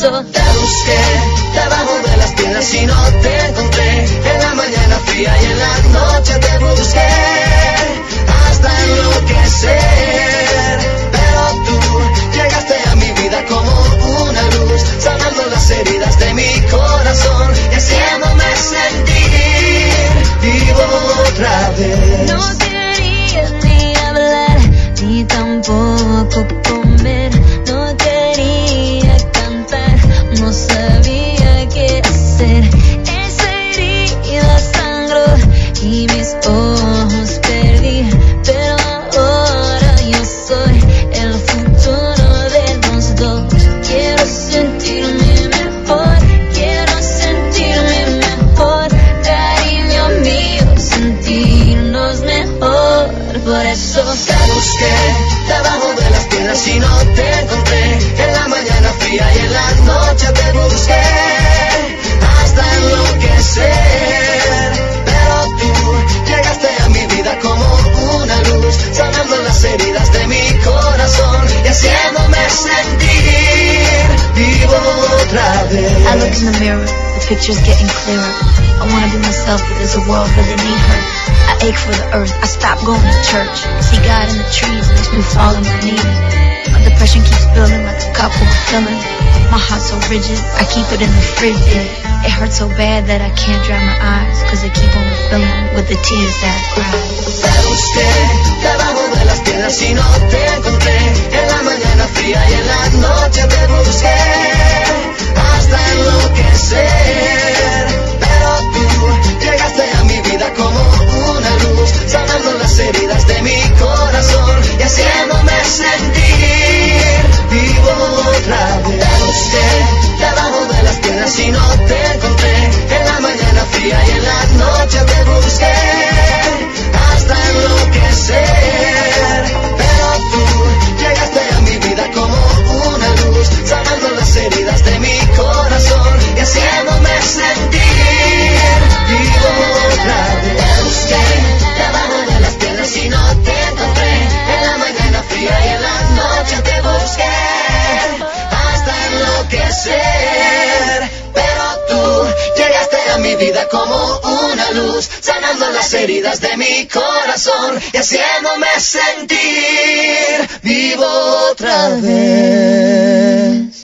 eso te busqué debajo de las piedras y no te encontré. En la mañana fría y en la noche te busqué hasta enloquecer. Pero tú llegaste a mi vida como una luz, sanando las heridas de mi corazón y haciéndome sentir vivo otra vez. no quería ni hablar, ni tampoco comer, no quería cantar, no sabía qué hacer. Esa herida sangró y mis ojos perdí, pero ahora yo soy el futuro de los dos. Quiero sentirme mejor, cariño mío, sentirnos mejor. Por eso te busqué debajo de las piedras y no te encontré. En la mañana fría y en la noche te busqué hasta enloquecer. Pero tú llegaste a mi vida como una luz, sanando las heridas de mi corazón y haciéndome sentir vivo otra vez. I look in the mirror, the picture's getting clearer. I wanna be myself, but does the world really need her? I ache for the earth, I stop going to church. See God in the trees, makes me fall on my knees. My depression keeps building like a cup overfilling. My heart's so rigid, I keep it in the fridge. It hurts so bad that I can't dry my eyes, cause they keep on refilling with the tears that I cry. Te busqué debajo de las piedras y no te encontré. En la mañana fría y en la noche te busqué hasta enloquecer. Pero tú llegaste a mi vida como una luz, sanando las heridas de mi corazón y haciéndome sentir vivo otra vez. Te busqué debajo de las piedras y no te encontré. En la mañana fría y en la noche te busqué hasta enloquecer. Pero tú llegaste a mi vida como una luz, sanando las heridas de mi corazón y haciéndome sentir vivo otra vez. Te busqué debajo de las piedras y no te encontré. En la mañana fría y en la noche te busqué hasta enloquecer. Pero tú llegaste a mi vida como una luz, sanando las heridas de mi corazón y haciéndome sentir vivo otra vez.